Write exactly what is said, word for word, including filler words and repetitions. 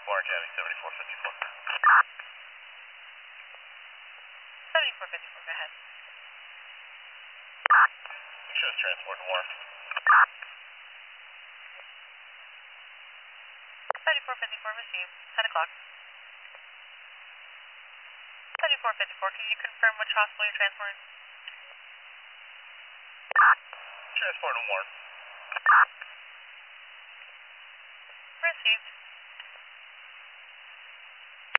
Warren County, seventy-four fifty-four. seventy-four fifty-four, go ahead. Make sure it's transport to Warren. seventy-four fifty-four, received. ten o'clock. seventy-four fifty-four, can you confirm which hospital you're transporting? Transport to Warren. Received.